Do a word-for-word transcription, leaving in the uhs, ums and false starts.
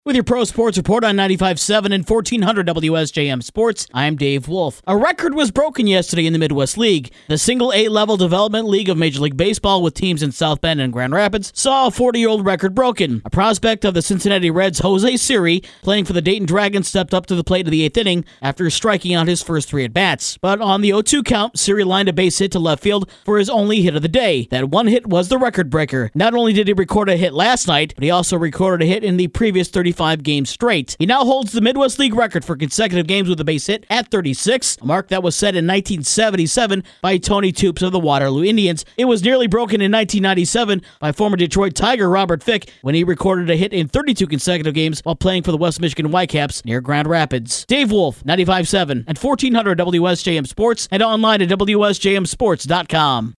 With your Pro Sports Report on ninety-five point seven and fourteen hundred W S J M Sports, I'm Dave Wolf. A record was broken yesterday in the Midwest League. The single A-level development league of Major League Baseball with teams in South Bend and Grand Rapids saw a forty-year-old record broken. A prospect of the Cincinnati Reds, Jose Siri, playing for the Dayton Dragons, stepped up to the plate of the eighth inning after striking out his first three at-bats. But on the oh two count, Siri lined a base hit to left field for his only hit of the day. That one hit was the record breaker. Not only did he record a hit last night, but he also recorded a hit in the previous thirty-five games straight. He now holds the Midwest League record for consecutive games with a base hit at thirty-six, a mark that was set in nineteen seventy-seven by Tony Toops of the Waterloo Indians. It was nearly broken in nineteen ninety-seven by former Detroit Tiger Robert Fick when he recorded a hit in thirty-two consecutive games while playing for the West Michigan Whitecaps near Grand Rapids. Dave Wolf, ninety-five point seven and fourteen hundred W S J M Sports, and online at W S J M sports dot com.